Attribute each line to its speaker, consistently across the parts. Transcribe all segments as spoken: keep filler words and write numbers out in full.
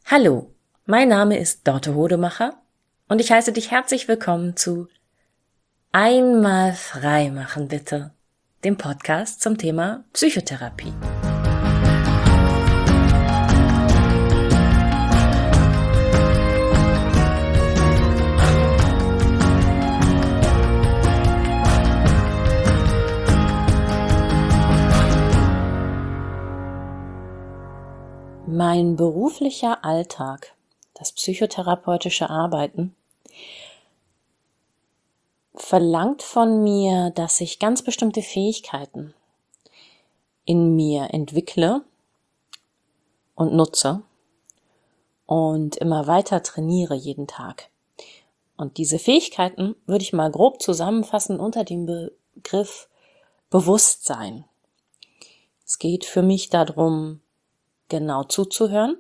Speaker 1: Hallo, mein Name ist Dorte Hodemacher und ich heiße dich herzlich willkommen zu Einmal frei machen bitte, dem Podcast zum Thema Psychotherapie. Mein beruflicher Alltag, das psychotherapeutische Arbeiten, verlangt von mir, dass ich ganz bestimmte Fähigkeiten in mir entwickle und nutze und immer weiter trainiere jeden Tag. Und diese Fähigkeiten würde ich mal grob zusammenfassen unter dem Begriff Bewusstsein. Es geht für mich darum, genau zuzuhören,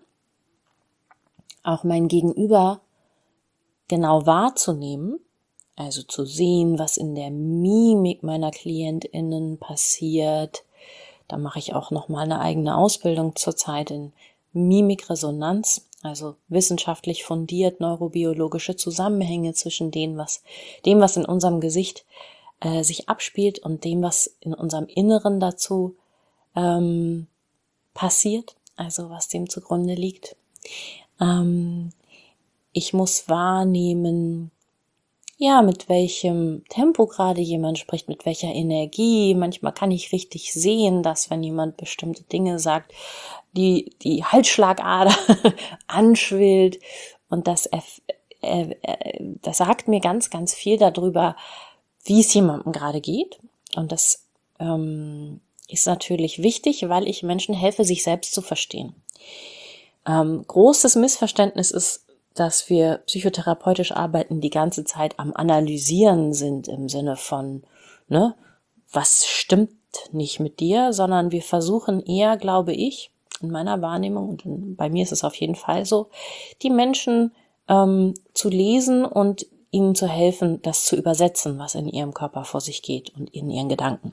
Speaker 1: auch mein Gegenüber genau wahrzunehmen, also zu sehen, was in der Mimik meiner KlientInnen passiert. Da mache ich auch nochmal eine eigene Ausbildung zurzeit in Mimikresonanz, also wissenschaftlich fundiert neurobiologische Zusammenhänge zwischen dem, was, dem, was in unserem Gesicht äh, sich abspielt und dem, was in unserem Inneren dazu ähm, passiert. Also was dem zugrunde liegt. Ähm, ich muss wahrnehmen, ja, mit welchem Tempo gerade jemand spricht, mit welcher Energie. Manchmal kann ich richtig sehen, dass wenn jemand bestimmte Dinge sagt, die die Halsschlagader anschwillt. Und das, äh, äh, das sagt mir ganz, ganz viel darüber, wie es jemandem gerade geht. Und das ähm, ist natürlich wichtig, weil ich Menschen helfe, sich selbst zu verstehen. Ähm, großes Missverständnis ist, dass wir psychotherapeutisch arbeiten, die ganze Zeit am Analysieren sind im Sinne von, ne, was stimmt nicht mit dir, sondern wir versuchen eher, glaube ich, in meiner Wahrnehmung, und bei mir ist es auf jeden Fall so, die Menschen ähm, zu lesen und ihnen zu helfen, das zu übersetzen, was in ihrem Körper vor sich geht und in ihren Gedanken.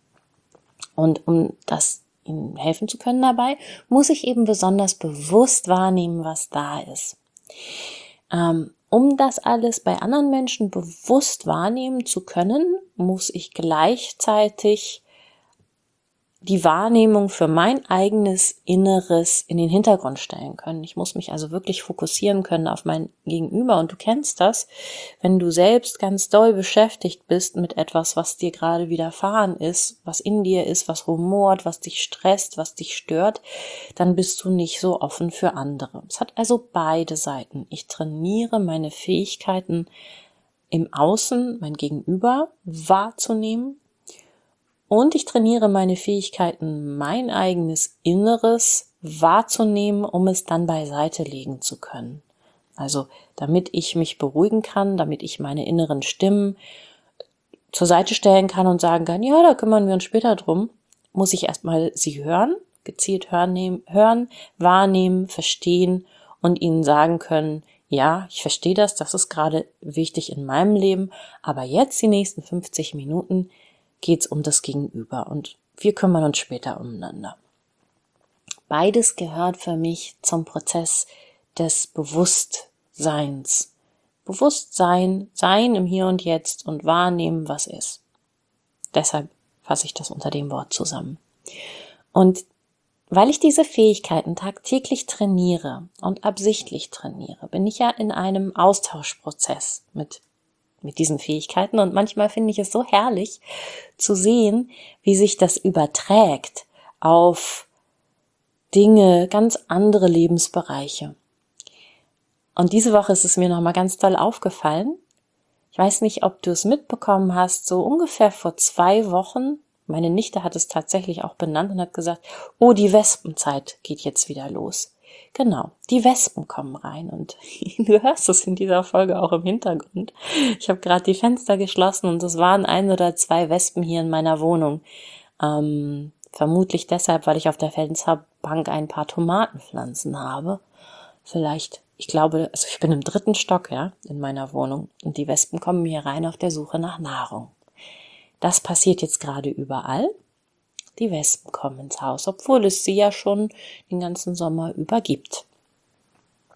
Speaker 1: Und um das ihnen helfen zu können dabei, muss ich eben besonders bewusst wahrnehmen, was da ist. Ähm, um das alles bei anderen Menschen bewusst wahrnehmen zu können, muss ich gleichzeitig die Wahrnehmung für mein eigenes Inneres in den Hintergrund stellen können. Ich muss mich also wirklich fokussieren können auf mein Gegenüber. Und du kennst das, wenn du selbst ganz doll beschäftigt bist mit etwas, was dir gerade widerfahren ist, was in dir ist, was rumort, was dich stresst, was dich stört, dann bist du nicht so offen für andere. Es hat also beide Seiten. Ich trainiere meine Fähigkeiten im Außen, mein Gegenüber wahrzunehmen. Und ich trainiere meine Fähigkeiten, mein eigenes Inneres wahrzunehmen, um es dann beiseite legen zu können. Also damit ich mich beruhigen kann, damit ich meine inneren Stimmen zur Seite stellen kann und sagen kann, ja, da kümmern wir uns später drum, muss ich erstmal sie hören, gezielt hören, hören, wahrnehmen, verstehen und ihnen sagen können, ja, ich verstehe das, das ist gerade wichtig in meinem Leben, aber jetzt die nächsten fünfzig Minuten geht's um das Gegenüber und wir kümmern uns später umeinander. Beides gehört für mich zum Prozess des Bewusstseins. Bewusstsein, sein im Hier und Jetzt und wahrnehmen, was ist. Deshalb fasse ich das unter dem Wort zusammen. Und weil ich diese Fähigkeiten tagtäglich trainiere und absichtlich trainiere, bin ich ja in einem Austauschprozess mit mit diesen Fähigkeiten und manchmal finde ich es so herrlich zu sehen, wie sich das überträgt auf Dinge, ganz andere Lebensbereiche. Und diese Woche ist es mir nochmal ganz toll aufgefallen. Ich weiß nicht, ob du es mitbekommen hast, so ungefähr vor zwei Wochen, meine Nichte hat es tatsächlich auch benannt und hat gesagt, oh, die Wespenzeit geht jetzt wieder los. Genau, die Wespen kommen rein und du hörst es in dieser Folge auch im Hintergrund. Ich habe gerade die Fenster geschlossen und es waren ein oder zwei Wespen hier in meiner Wohnung. Ähm, vermutlich deshalb, weil ich auf der Fensterbank ein paar Tomatenpflanzen habe. Vielleicht, ich glaube, also ich bin im dritten Stock, ja, in meiner Wohnung und die Wespen kommen hier rein auf der Suche nach Nahrung. Das passiert jetzt gerade überall. Die Wespen kommen ins Haus, obwohl es sie ja schon den ganzen Sommer über gibt.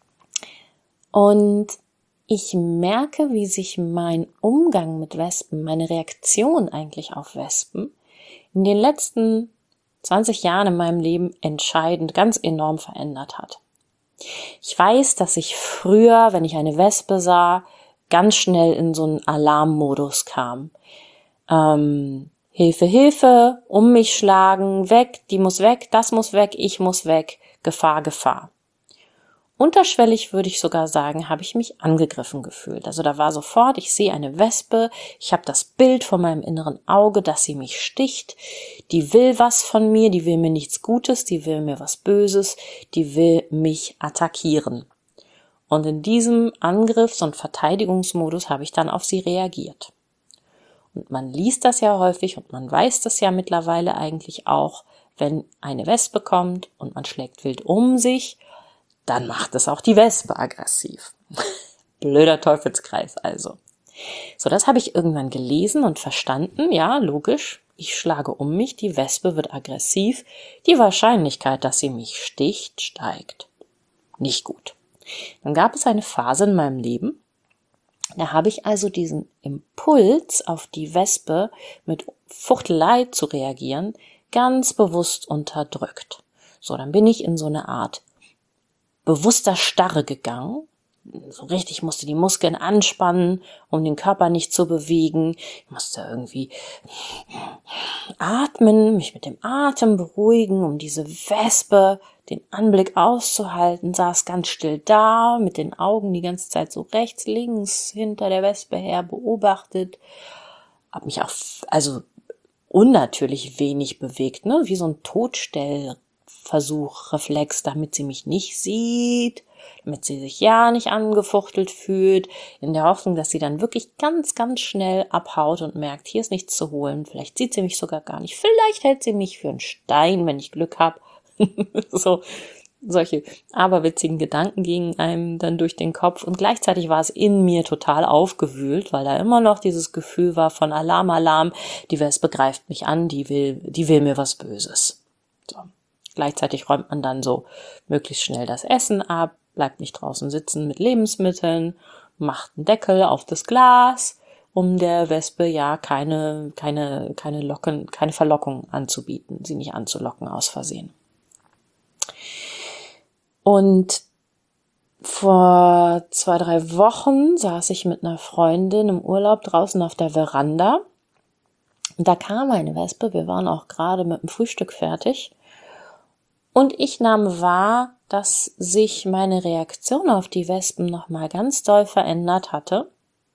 Speaker 1: Und ich merke, wie sich mein Umgang mit Wespen, meine Reaktion eigentlich auf Wespen in den letzten zwanzig Jahren in meinem Leben entscheidend, ganz enorm verändert hat. Ich weiß, dass ich früher, wenn ich eine Wespe sah, ganz schnell in so einen Alarmmodus kam. Ähm, Hilfe, Hilfe, um mich schlagen, weg, die muss weg, das muss weg, ich muss weg, Gefahr, Gefahr. Unterschwellig würde ich sogar sagen, habe ich mich angegriffen gefühlt. Also da war sofort, ich sehe eine Wespe, ich habe das Bild vor meinem inneren Auge, dass sie mich sticht, die will was von mir, die will mir nichts Gutes, die will mir was Böses, die will mich attackieren. Und in diesem Angriffs- und Verteidigungsmodus habe ich dann auf sie reagiert. Und man liest das ja häufig und man weiß das ja mittlerweile eigentlich auch, wenn eine Wespe kommt und man schlägt wild um sich, dann macht es auch die Wespe aggressiv. Blöder Teufelskreis also. So, das habe ich irgendwann gelesen und verstanden. Ja, logisch. Ich schlage um mich, die Wespe wird aggressiv. Die Wahrscheinlichkeit, dass sie mich sticht, steigt. Nicht gut. Dann gab es eine Phase in meinem Leben, da habe ich also diesen Impuls, auf die Wespe mit Fuchtelei zu reagieren, ganz bewusst unterdrückt. So, dann bin ich in so eine Art bewusster Starre gegangen. So richtig musste die Muskeln anspannen, um den Körper nicht zu bewegen. Ich musste irgendwie atmen, mich mit dem Atem beruhigen, um diese Wespe, den Anblick auszuhalten. Saß ganz still da, mit den Augen die ganze Zeit so rechts, links hinter der Wespe her beobachtet. Hab mich auch, also unnatürlich wenig bewegt, ne, wie so ein Totstellversuch, Reflex, damit sie mich nicht sieht, damit sie sich ja nicht angefuchtelt fühlt, in der Hoffnung, dass sie dann wirklich ganz, ganz schnell abhaut und merkt, hier ist nichts zu holen. Vielleicht sieht sie mich sogar gar nicht. Vielleicht hält sie mich für einen Stein, wenn ich Glück habe. So, solche aberwitzigen Gedanken gingen einem dann durch den Kopf und gleichzeitig war es in mir total aufgewühlt, weil da immer noch dieses Gefühl war von Alarm, Alarm, die Wespe greift mich an, die will, die will mir was Böses. So. Gleichzeitig räumt man dann so möglichst schnell das Essen ab, bleibt nicht draußen sitzen mit Lebensmitteln, macht einen Deckel auf das Glas, um der Wespe ja keine, keine, keine Locken, keine Verlockung anzubieten, sie nicht anzulocken aus Versehen. Und vor zwei, drei Wochen saß ich mit einer Freundin im Urlaub draußen auf der Veranda. Und da kam eine Wespe, wir waren auch gerade mit dem Frühstück fertig. Und ich nahm wahr, dass sich meine Reaktion auf die Wespen nochmal ganz doll verändert hatte.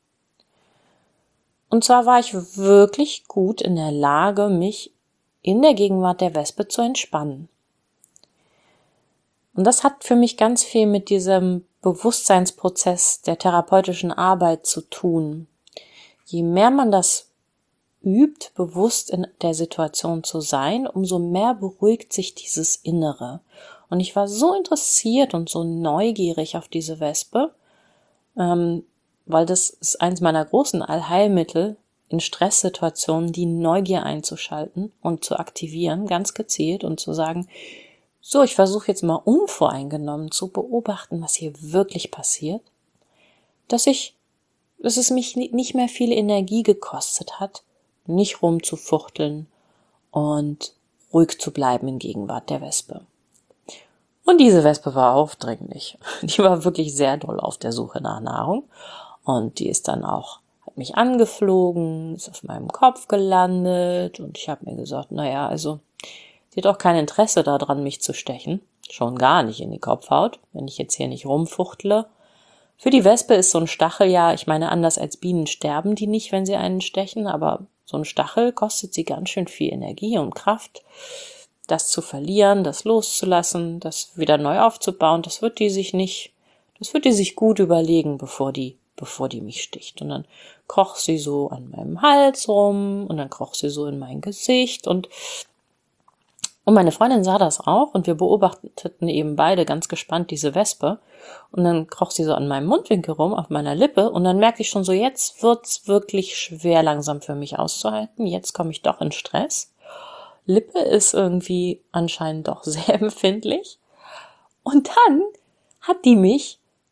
Speaker 1: Und zwar war ich wirklich gut in der Lage, mich in der Gegenwart der Wespe zu entspannen. Und das hat für mich ganz viel mit diesem Bewusstseinsprozess der therapeutischen Arbeit zu tun. Je mehr man das übt, bewusst in der Situation zu sein, umso mehr beruhigt sich dieses Innere. Und ich war so interessiert und so neugierig auf diese Wespe, ähm, weil das ist eins meiner großen Allheilmittel in Stresssituationen, die Neugier einzuschalten und zu aktivieren, ganz gezielt und zu sagen, so, ich versuche jetzt mal unvoreingenommen zu beobachten, was hier wirklich passiert, dass ich, dass es mich nicht mehr viel Energie gekostet hat, nicht rumzufuchteln und ruhig zu bleiben in Gegenwart der Wespe. Und diese Wespe war aufdringlich. Die war wirklich sehr doll auf der Suche nach Nahrung und die ist dann auch, hat mich angeflogen, ist auf meinem Kopf gelandet und ich habe mir gesagt, naja, also sie hat auch kein Interesse daran, mich zu stechen. Schon gar nicht in die Kopfhaut, wenn ich jetzt hier nicht rumfuchtle. Für die Wespe ist so ein Stachel ja, ich meine, anders als Bienen sterben die nicht, wenn sie einen stechen, aber so ein Stachel kostet sie ganz schön viel Energie und Kraft. Das zu verlieren, das loszulassen, das wieder neu aufzubauen, das wird die sich nicht, das wird die sich gut überlegen, bevor die, bevor die mich sticht. Und dann kroch sie so an meinem Hals rum und dann kroch sie so in mein Gesicht und Und meine Freundin sah das auch und wir beobachteten eben beide ganz gespannt diese Wespe. Und dann kroch sie so an meinem Mundwinkel rum, auf meiner Lippe. Und dann merkte ich schon so, jetzt wird's wirklich schwer langsam für mich auszuhalten. Jetzt komme ich doch in Stress. Lippe ist irgendwie anscheinend doch sehr empfindlich. Und dann hat die mich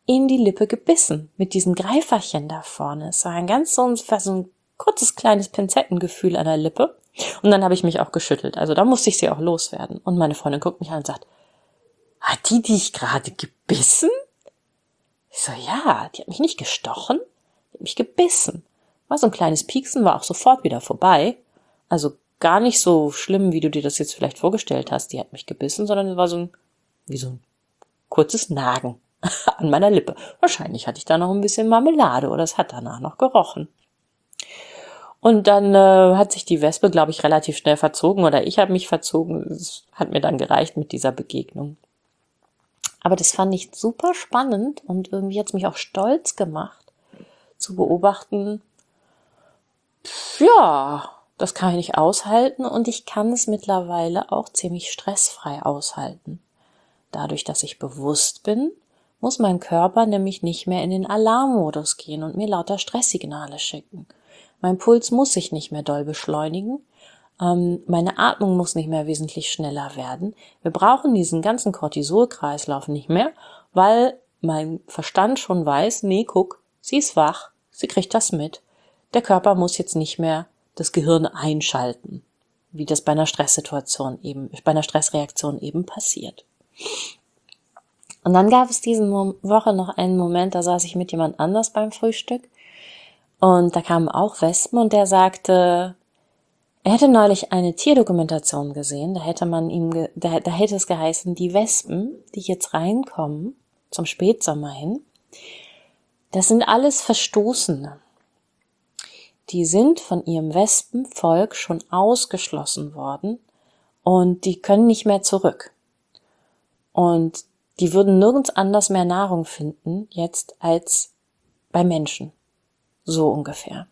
Speaker 1: in die Lippe gebissen mit diesem Greiferchen da vorne. Es war ein ganz so ein, so ein kurzes kleines Pinzettengefühl an der Lippe. Und dann habe ich mich auch geschüttelt. Also da musste ich sie auch loswerden. Und meine Freundin guckt mich an und sagt, hat die dich gerade gebissen? Ich so, ja, die hat mich nicht gestochen, die hat mich gebissen. War so ein kleines Pieksen, war auch sofort wieder vorbei. Also gar nicht so schlimm, wie du dir das jetzt vielleicht vorgestellt hast. Die hat mich gebissen, sondern es war so ein, wie so ein kurzes Nagen an meiner Lippe. Wahrscheinlich hatte ich da noch ein bisschen Marmelade oder es hat danach noch gerochen. Und dann äh, hat sich die Wespe, glaube ich, relativ schnell verzogen oder ich habe mich verzogen. Es hat mir dann gereicht mit dieser Begegnung. Aber das fand ich super spannend und irgendwie hat es mich auch stolz gemacht, zu beobachten, ja, das kann ich nicht aushalten und ich kann es mittlerweile auch ziemlich stressfrei aushalten. Dadurch, dass ich bewusst bin, muss mein Körper nämlich nicht mehr in den Alarmmodus gehen und mir lauter Stresssignale schicken. Mein Puls muss sich nicht mehr doll beschleunigen. Ähm, meine Atmung muss nicht mehr wesentlich schneller werden. Wir brauchen diesen ganzen Cortisolkreislauf nicht mehr, weil mein Verstand schon weiß, nee, guck, sie ist wach, sie kriegt das mit. Der Körper muss jetzt nicht mehr das Gehirn einschalten, wie das bei einer Stresssituation eben, bei einer Stressreaktion eben passiert. Und dann gab es diese Woche noch einen Moment, da saß ich mit jemand anders beim Frühstück und da kamen auch Wespen und der sagte, er hätte neulich eine Tierdokumentation gesehen, da hätte man ihm, ge- da, da hätte es geheißen, die Wespen, die jetzt reinkommen, zum Spätsommer hin, das sind alles Verstoßene. Die sind von ihrem Wespenvolk schon ausgeschlossen worden und die können nicht mehr zurück. Und die würden nirgends anders mehr Nahrung finden jetzt als bei Menschen. So ungefähr.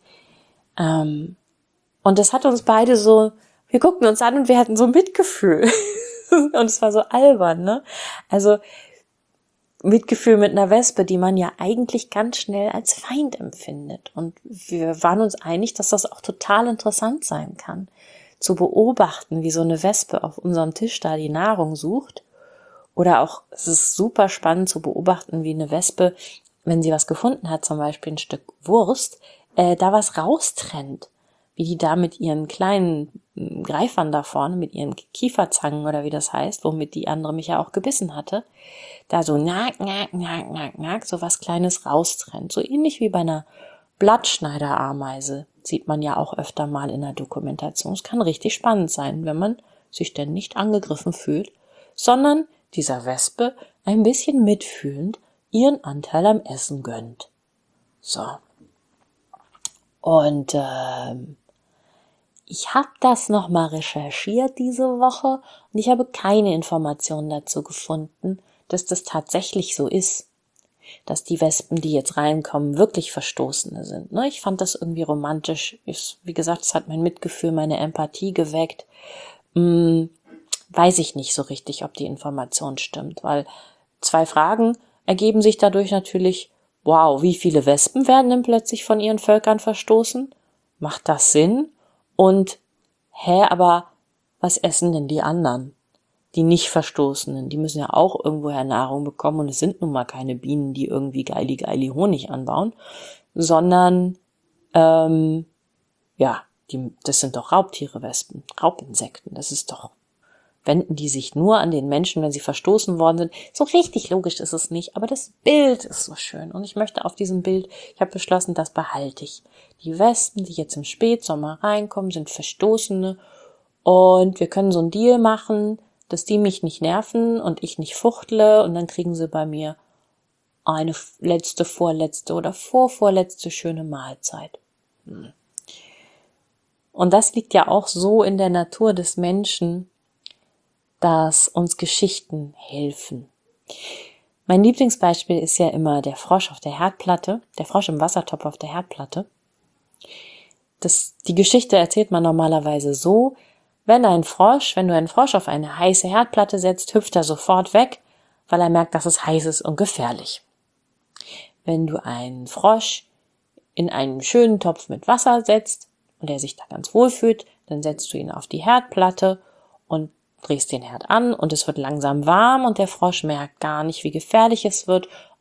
Speaker 1: Ähm, und das hat uns beide so, wir guckten uns an und wir hatten so Mitgefühl. Und es war so albern, ne? Also Mitgefühl mit einer Wespe, die man ja eigentlich ganz schnell als Feind empfindet. Und wir waren uns einig, dass das auch total interessant sein kann, zu beobachten, wie so eine Wespe auf unserem Tisch da die Nahrung sucht. Oder auch, es ist super spannend zu beobachten, wie eine Wespe, wenn sie was gefunden hat, zum Beispiel ein Stück Wurst, äh, da was raustrennt. Wie die da mit ihren kleinen Greifern da vorne, mit ihren Kieferzangen oder wie das heißt, womit die andere mich ja auch gebissen hatte, da so nack, nack, nack, nack, nack, so was Kleines raustrennt. So ähnlich wie bei einer Blattschneiderameise, sieht man ja auch öfter mal in der Dokumentation. Es kann richtig spannend sein, wenn man sich denn nicht angegriffen fühlt, sondern dieser Wespe ein bisschen mitfühlend ihren Anteil am Essen gönnt. So. Und ähm, ich habe das nochmal recherchiert diese Woche und ich habe keine Informationen dazu gefunden, dass das tatsächlich so ist, dass die Wespen, die jetzt reinkommen, wirklich Verstoßene sind. Ne? Ich fand das irgendwie romantisch. Ich, wie gesagt, es hat mein Mitgefühl, meine Empathie geweckt. Hm, weiß ich nicht so richtig, ob die Information stimmt, weil zwei Fragen ergeben sich dadurch natürlich. Wow, wie viele Wespen werden denn plötzlich von ihren Völkern verstoßen? Macht das Sinn? Und, hä, aber was essen denn die anderen? Die nicht Verstoßenen, die müssen ja auch irgendwoher Nahrung bekommen und es sind nun mal keine Bienen, die irgendwie geili geili Honig anbauen, sondern, ähm, ja, die, das sind doch Raubtiere, Wespen, Raubinsekten, das ist doch, wenden die sich nur an den Menschen, wenn sie verstoßen worden sind. So richtig logisch ist es nicht, aber das Bild ist so schön und ich möchte auf diesem Bild, ich habe beschlossen, das behalte ich. Die Wespen, die jetzt im Spätsommer reinkommen, sind Verstoßene und wir können so einen Deal machen, dass die mich nicht nerven und ich nicht fuchtle und dann kriegen sie bei mir eine letzte, vorletzte oder vorvorletzte schöne Mahlzeit. Hm. Und das liegt ja auch so in der Natur des Menschen, dass uns Geschichten helfen. Mein Lieblingsbeispiel ist ja immer der Frosch auf der Herdplatte, der Frosch im Wassertopf auf der Herdplatte. Das, die Geschichte erzählt man normalerweise so, wenn ein Frosch, wenn du einen Frosch auf eine heiße Herdplatte setzt, hüpft er sofort weg, weil er merkt, dass es heiß ist und gefährlich. Wenn du einen Frosch in einen schönen Topf mit Wasser setzt und er sich da ganz wohl fühlt, dann setzt du ihn auf die Herdplatte und drehst den Herd an und es wird langsam warm und der Frosch merkt gar nicht, wie gefährlich es wird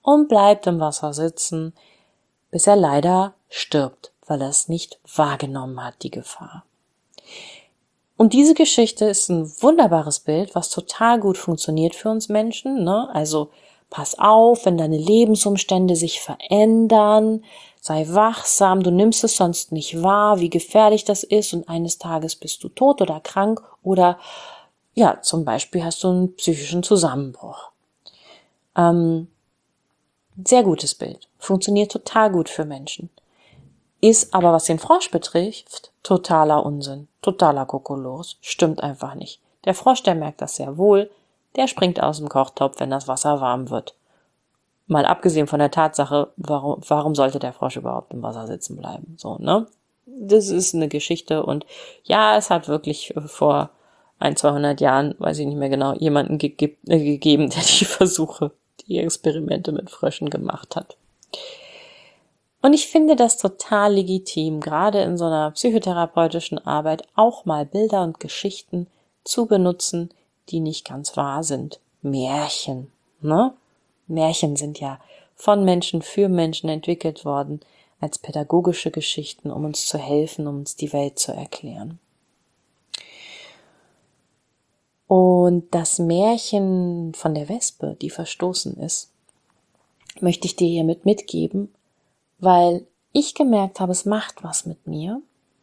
Speaker 1: und bleibt im Wasser sitzen, bis er leider stirbt, weil er es nicht wahrgenommen hat, die Gefahr. Und diese Geschichte ist ein wunderbares Bild, was total gut funktioniert für uns Menschen, ne? Also pass auf, wenn deine Lebensumstände sich verändern, sei wachsam, du nimmst es sonst nicht wahr, wie gefährlich das ist und eines Tages bist du tot oder krank oder ja, zum Beispiel hast du einen psychischen Zusammenbruch. Ähm, sehr gutes Bild, funktioniert total gut für Menschen. Ist aber, was den Frosch betrifft, totaler Unsinn, totaler Kokolores, stimmt einfach nicht. Der Frosch, der merkt das sehr wohl, der springt aus dem Kochtopf, wenn das Wasser warm wird. Mal abgesehen von der Tatsache, warum, warum sollte der Frosch überhaupt im Wasser sitzen bleiben? So, ne? Das ist eine Geschichte und ja, es hat wirklich vor ein, zweihundert Jahren, weiß ich nicht mehr genau, jemanden ge- äh, gegeben, der die Versuche, die Experimente mit Fröschen gemacht hat. Und ich finde das total legitim, gerade in so einer psychotherapeutischen Arbeit auch mal Bilder und Geschichten zu benutzen, die nicht ganz wahr sind. Märchen, ne? Märchen sind ja von Menschen für Menschen entwickelt worden als pädagogische Geschichten, um uns zu helfen, um uns die Welt zu erklären. Und das Märchen von der Wespe, die verstoßen ist, möchte ich dir hiermit mitgeben, weil ich gemerkt habe, es macht was mit mir.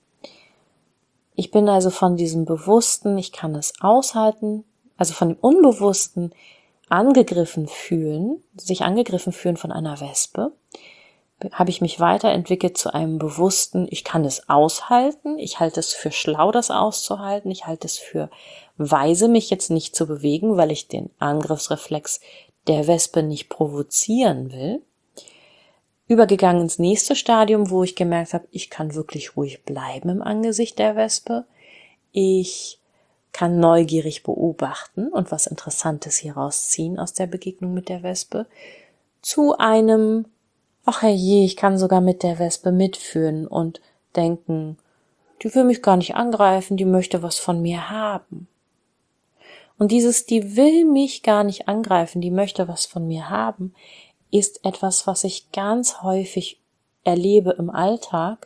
Speaker 1: Ich bin also von diesem Bewussten, ich kann es aushalten, also von dem Unbewussten angegriffen fühlen, sich angegriffen fühlen von einer Wespe, habe ich mich weiterentwickelt zu einem Bewussten, ich kann es aushalten, ich halte es für schlau, das auszuhalten, ich halte es für weise, mich jetzt nicht zu bewegen, weil ich den Angriffsreflex der Wespe nicht provozieren will. Übergegangen ins nächste Stadium, wo ich gemerkt habe, ich kann wirklich ruhig bleiben im Angesicht der Wespe. Ich kann neugierig beobachten und was Interessantes hier rausziehen aus der Begegnung mit der Wespe. Zu einem, ach herrje, ich kann sogar mit der Wespe mitfühlen und denken, die will mich gar nicht angreifen, die möchte was von mir haben. Und dieses, die will mich gar nicht angreifen, die möchte was von mir haben, ist etwas, was ich ganz häufig erlebe im Alltag.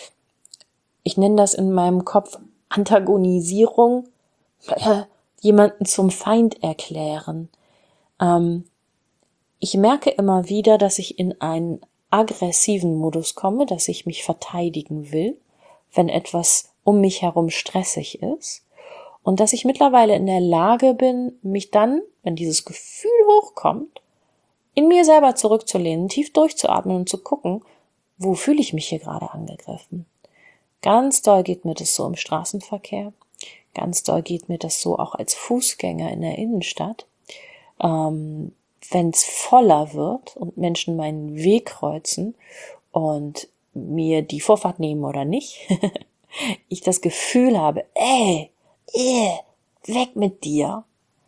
Speaker 1: Ich nenne das in meinem Kopf Antagonisierung, äh, jemanden zum Feind erklären. Ähm, ich merke immer wieder, dass ich in einen aggressiven Modus komme, dass ich mich verteidigen will, wenn etwas um mich herum stressig ist. Und dass ich mittlerweile in der Lage bin, mich dann, wenn dieses Gefühl hochkommt, in mir selber zurückzulehnen, tief durchzuatmen und zu gucken, wo fühle ich mich hier gerade angegriffen. Ganz doll geht mir das so im Straßenverkehr, ganz doll geht mir das so auch als Fußgänger in der Innenstadt. Ähm, wenn es voller wird und Menschen meinen Weg kreuzen und mir die Vorfahrt nehmen oder nicht, ich das Gefühl habe, ey, ey, weg mit dir.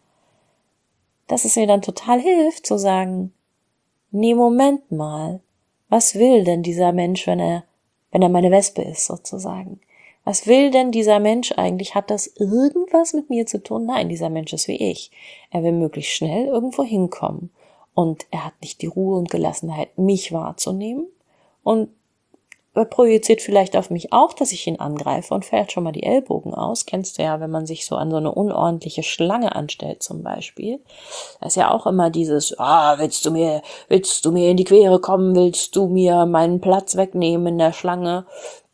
Speaker 1: Dass es mir dann total hilft, zu sagen, nee, Moment mal, was will denn dieser Mensch, wenn er, wenn er meine Wespe ist, sozusagen? Was will denn dieser Mensch eigentlich? Hat das irgendwas mit mir zu tun? Nein, dieser Mensch ist wie ich. Er will möglichst schnell irgendwo hinkommen. Und er hat nicht die Ruhe und Gelassenheit, mich wahrzunehmen. Und er projiziert vielleicht auf mich auch, dass ich ihn angreife und fährt schon mal die Ellbogen aus. Kennst du ja, wenn man sich so an so eine unordentliche Schlange anstellt zum Beispiel. Da ist ja auch immer dieses, ah, willst du mir, willst du mir in die Quere kommen, willst du mir meinen Platz wegnehmen in der Schlange?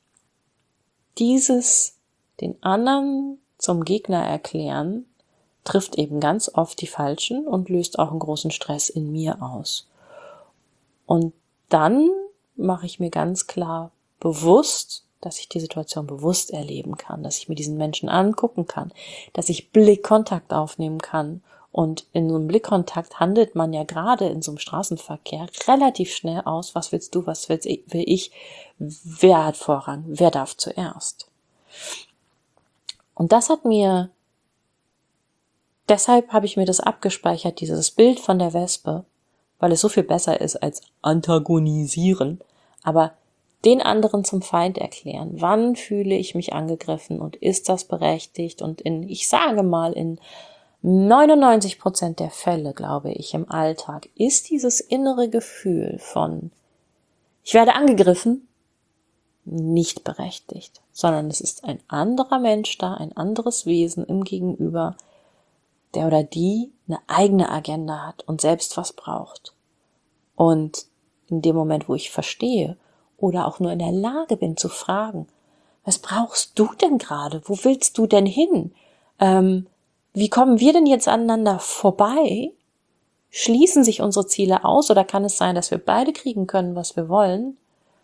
Speaker 1: Dieses, den anderen zum Gegner erklären, trifft eben ganz oft die Falschen und löst auch einen großen Stress in mir aus. Und dann mache ich mir ganz klar bewusst, dass ich die Situation bewusst erleben kann, dass ich mir diesen Menschen angucken kann, dass ich Blickkontakt aufnehmen kann. Und in so einem Blickkontakt handelt man ja gerade in so einem Straßenverkehr relativ schnell aus, was willst du, was will ich, wer hat Vorrang, wer darf zuerst. Und das hat mir, deshalb habe ich mir das abgespeichert, dieses Bild von der Wespe, weil es so viel besser ist als antagonisieren, aber den anderen zum Feind erklären. Wann fühle ich mich angegriffen und ist das berechtigt? Und in, ich sage mal, in neunundneunzig Prozent der Fälle, glaube ich, im Alltag ist dieses innere Gefühl von ich werde angegriffen nicht berechtigt, sondern es ist ein anderer Mensch da, ein anderes Wesen im Gegenüber, der oder die eine eigene Agenda hat und selbst was braucht. Und in dem Moment, wo ich verstehe oder auch nur in der Lage bin zu fragen, was brauchst du denn gerade? Wo willst du denn hin? Ähm, wie kommen wir denn jetzt aneinander vorbei? Schließen sich unsere Ziele aus oder kann es sein, dass wir beide kriegen können, was wir wollen?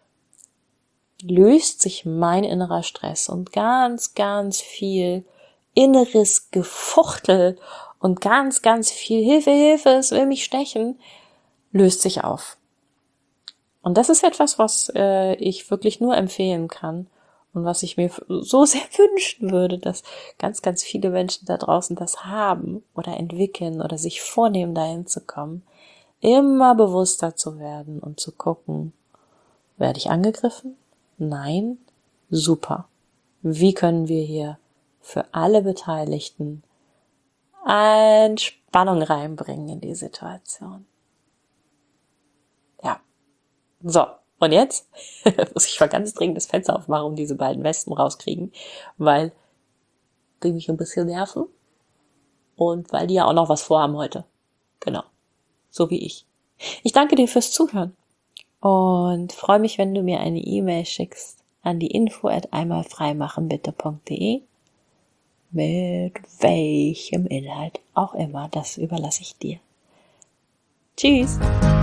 Speaker 1: Löst sich mein innerer Stress und ganz, ganz viel inneres Gefuchtel und ganz, ganz viel Hilfe, Hilfe, es will mich stechen, löst sich auf. Und das ist etwas, was äh, ich wirklich nur empfehlen kann und was ich mir so sehr wünschen würde, dass ganz, ganz viele Menschen da draußen das haben oder entwickeln oder sich vornehmen, dahin zu kommen, immer bewusster zu werden und zu gucken, werde ich angegriffen? Nein? Super. Wie können wir hier für alle Beteiligten Entspannung reinbringen in die Situation? Ja. So, und jetzt muss ich mal ganz dringend das Fenster aufmachen und diese beiden Wespen rauskriegen, weil die mich ein bisschen nerven und weil die ja auch noch was vorhaben heute. Genau. So wie ich. Ich danke dir fürs Zuhören und freue mich, wenn du mir eine E-Mail schickst an die info at einmalfreimachenbitte punkt de mit welchem Inhalt auch immer. Das überlasse ich dir. Tschüss!